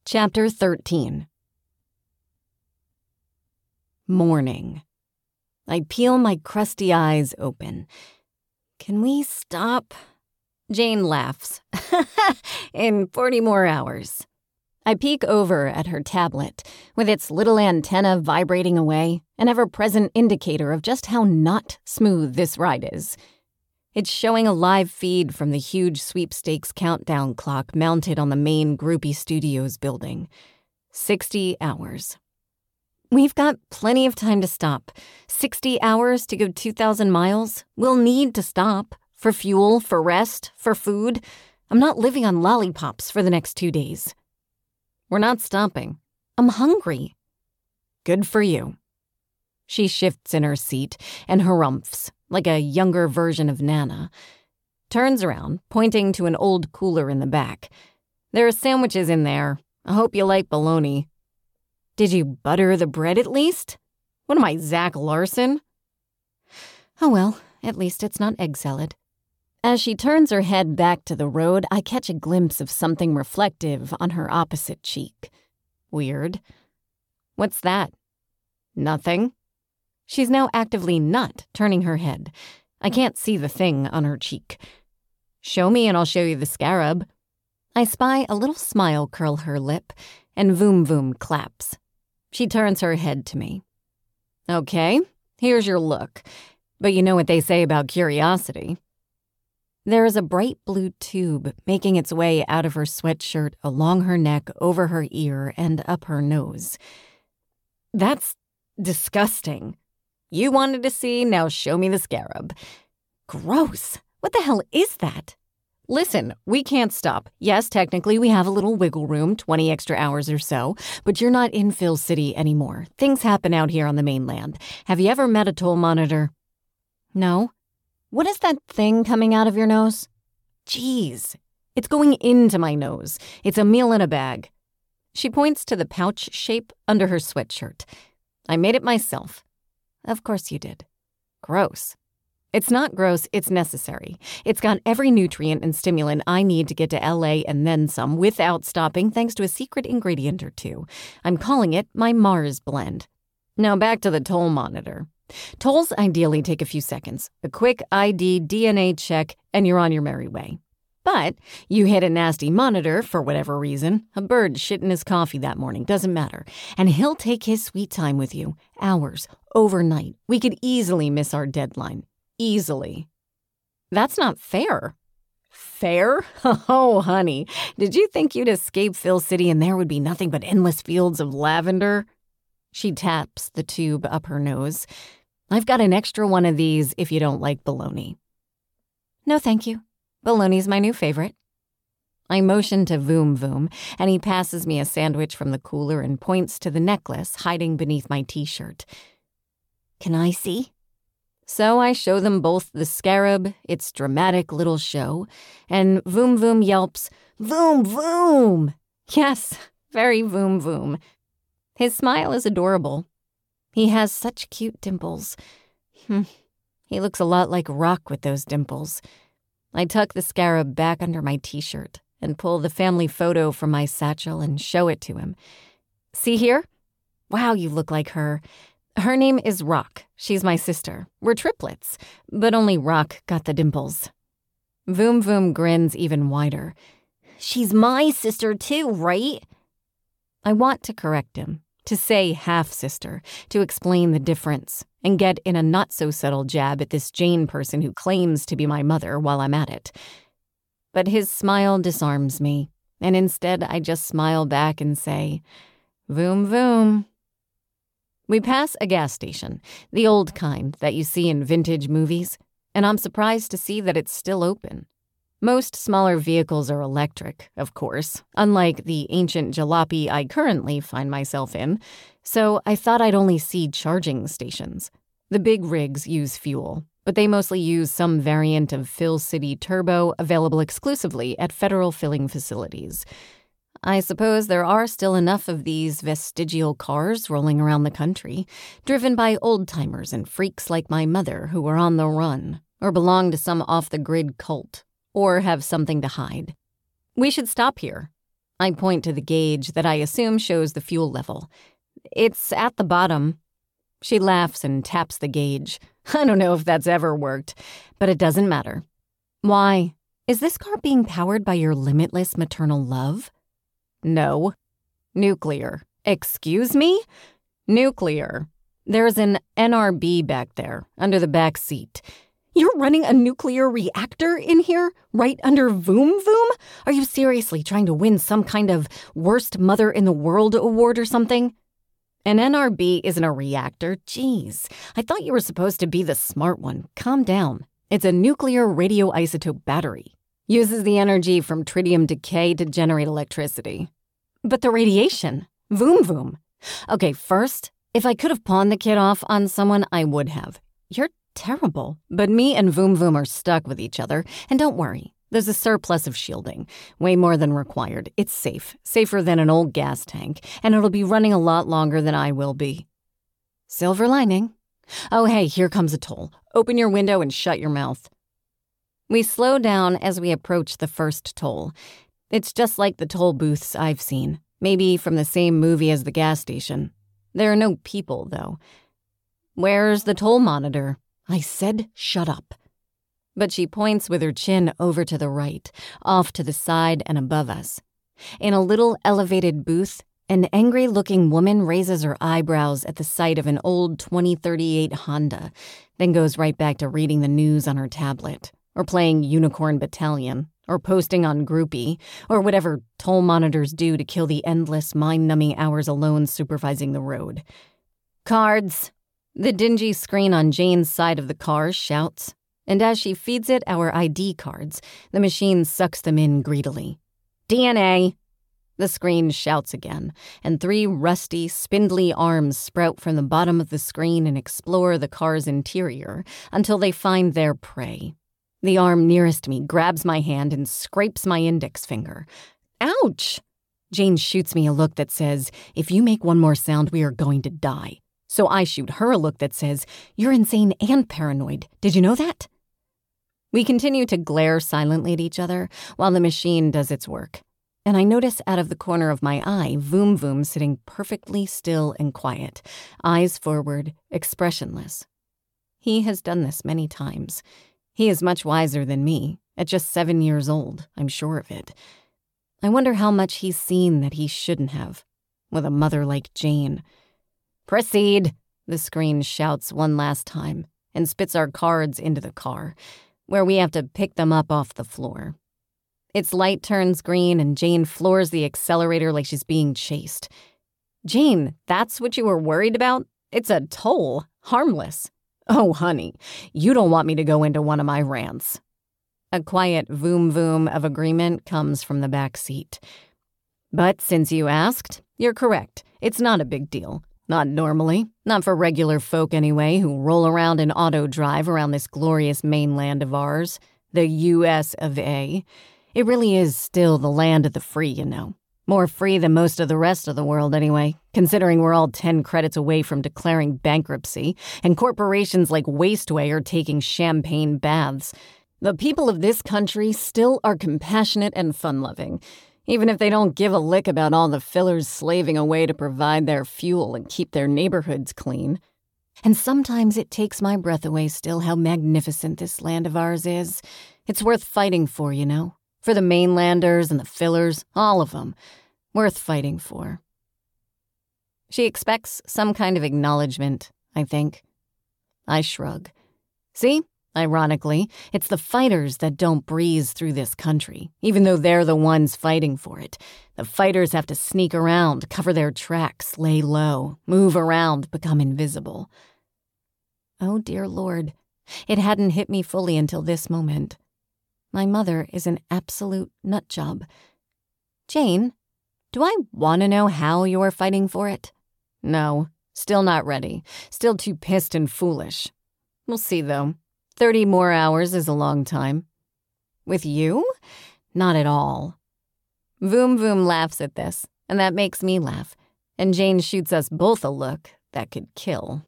Chapter 13. Morning. I peel my crusty eyes open. Can we stop? Jane laughs. In 40 more hours. I peek over at her tablet, with its little antenna vibrating away, an ever-present indicator of just how not smooth this ride is. It's showing a live feed from the huge sweepstakes countdown clock mounted on the main Groupie Studios building. 60 hours. We've got plenty of time to stop. 60 hours to go 2,000 miles? We'll need to stop. For fuel, for rest, for food. I'm not living on lollipops for the next 2 days. We're not stopping. I'm hungry. Good for you. She shifts in her seat and harumphs, like a younger version of Nana. Turns around, pointing to an old cooler in the back. There are sandwiches in there. I hope you like bologna. Did you butter the bread at least? What am I, Zach Larson? Oh well, at least it's not egg salad. As she turns her head back to the road, I catch a glimpse of something reflective on her opposite cheek. Weird. What's that? Nothing. She's now actively not turning her head. I can't see the thing on her cheek. Show me and I'll show you the scarab. I spy a little smile curl her lip, and Voom Voom claps. She turns her head to me. Okay, here's your look. But you know what they say about curiosity. There is a bright blue tube making its way out of her sweatshirt, along her neck, over her ear, and up her nose. That's disgusting. You wanted to see, now show me the scarab. Gross. What the hell is that? Listen, we can't stop. Yes, technically we have a little wiggle room, 20 extra hours or so, but you're not in Phil City anymore. Things happen out here on the mainland. Have you ever met a toll monitor? No. What is that thing coming out of your nose? Jeez. It's going into my nose. It's a meal in a bag. She points to the pouch shape under her sweatshirt. I made it myself. Of course you did. Gross. It's not gross, it's necessary. It's got every nutrient and stimulant I need to get to LA and then some without stopping thanks to a secret ingredient or two. I'm calling it my Mars blend. Now back to the toll monitor. Tolls ideally take a few seconds. A quick ID DNA check and you're on your merry way. But you hit a nasty monitor for whatever reason, a bird shit in his coffee that morning, doesn't matter. And he'll take his sweet time with you. Hours, overnight. We could easily miss our deadline. Easily. That's not fair. Fair? Oh, honey, did you think you'd escape Phil City and there would be nothing but endless fields of lavender? She taps the tube up her nose. I've got an extra one of these if you don't like bologna. No, thank you. Bologna's my new favorite. I motion to Voom Voom, and he passes me a sandwich from the cooler and points to the necklace hiding beneath my t-shirt. Can I see? So I show them both the scarab, its dramatic little show, and Voom Voom yelps, Voom Voom! Yes, very Voom Voom. His smile is adorable. He has such cute dimples. He looks a lot like Rock with those dimples. I tuck the scarab back under my t-shirt and pull the family photo from my satchel and show it to him. See here? Wow, you look like her. Her name is Rock. She's my sister. We're triplets, but only Rock got the dimples. Voom Voom grins even wider. She's my sister too, right? I want to correct him, to say half-sister, to explain the difference, and get in a not-so-subtle jab at this Jane person who claims to be my mother while I'm at it. But his smile disarms me, and instead I just smile back and say, Voom Voom. We pass a gas station, the old kind that you see in vintage movies, and I'm surprised to see that it's still open. Most smaller vehicles are electric, of course, unlike the ancient jalopy I currently find myself in, so I thought I'd only see charging stations. The big rigs use fuel, but they mostly use some variant of Phil City Turbo available exclusively at federal filling facilities. I suppose there are still enough of these vestigial cars rolling around the country, driven by old-timers and freaks like my mother who are on the run, or belong to some off-the-grid cult, or have something to hide. We should stop here. I point to the gauge that I assume shows the fuel level. It's at the bottom. She laughs and taps the gauge. I don't know if that's ever worked, but it doesn't matter. Why? Is this car being powered by your limitless maternal love? No. Nuclear. Excuse me? Nuclear. There's an NRB back there, under the back seat. You're running a nuclear reactor in here, right under Voom Voom? Are you seriously trying to win some kind of Worst Mother in the World award or something? An NRB isn't a reactor. Jeez, I thought you were supposed to be the smart one. Calm down. It's a nuclear radioisotope battery. Uses the energy from tritium decay to generate electricity. But the radiation. Voom Voom. Okay, first, if I could have pawned the kid off on someone, I would have. You're terrible. But me and Voom Voom are stuck with each other. And don't worry, there's a surplus of shielding. Way more than required. It's safe. Safer than an old gas tank. And it'll be running a lot longer than I will be. Silver lining. Oh, hey, here comes a toll. Open your window and shut your mouth. We slow down as we approach the first toll. It's just like the toll booths I've seen. Maybe from the same movie as the gas station. There are no people, though. Where's the toll monitor? I said shut up. But she points with her chin over to the right, off to the side and above us. In a little elevated booth, an angry-looking woman raises her eyebrows at the sight of an old 2038 Honda, then goes right back to reading the news on her tablet, or playing Unicorn Battalion, or posting on Groupie, or whatever toll monitors do to kill the endless, mind-numbing hours alone supervising the road. Cards. The dingy screen on Jane's side of the car shouts, and as she feeds it our ID cards, the machine sucks them in greedily. DNA. The screen shouts again, and 3 rusty, spindly arms sprout from the bottom of the screen and explore the car's interior until they find their prey. The arm nearest me grabs my hand and scrapes my index finger. Ouch! Jane shoots me a look that says, if you make one more sound, we are going to die. So I shoot her a look that says, you're insane and paranoid. Did you know that? We continue to glare silently at each other while the machine does its work. And I notice out of the corner of my eye, Voom Voom sitting perfectly still and quiet, eyes forward, expressionless. He has done this many times. He is much wiser than me. At just 7 years old, I'm sure of it. I wonder how much he's seen that he shouldn't have, with a mother like Jane. Proceed, the screen shouts one last time and spits our cards into the car, where we have to pick them up off the floor. Its light turns green and Jane floors the accelerator like she's being chased. Jane, that's what you were worried about? It's a toll. Harmless. Oh, honey, you don't want me to go into one of my rants. A quiet voom voom of agreement comes from the back seat. But since you asked, you're correct. It's not a big deal. Not normally. Not for regular folk anyway, who roll around in auto drive around this glorious mainland of ours. The U.S. of A. It really is still the land of the free, you know. More free than most of the rest of the world anyway, considering we're all 10 credits away from declaring bankruptcy, and corporations like Wasteway are taking champagne baths. The people of this country still are compassionate and fun-loving, even if they don't give a lick about all the fillers slaving away to provide their fuel and keep their neighborhoods clean. And sometimes it takes my breath away still how magnificent this land of ours is. It's worth fighting for, you know. For the mainlanders and the fillers, all of them. Worth fighting for. She expects some kind of acknowledgement, I think. I shrug. See? Ironically, it's the fighters that don't breeze through this country, even though they're the ones fighting for it. The fighters have to sneak around, cover their tracks, lay low, move around, become invisible. Oh, dear Lord. It hadn't hit me fully until this moment. My mother is an absolute nutjob. Jane, do I want to know how you're fighting for it? No, still not ready. Still too pissed and foolish. We'll see, though. 30 more hours is a long time. With you? Not at all. Voom Voom laughs at this, and that makes me laugh, and Jane shoots us both a look that could kill.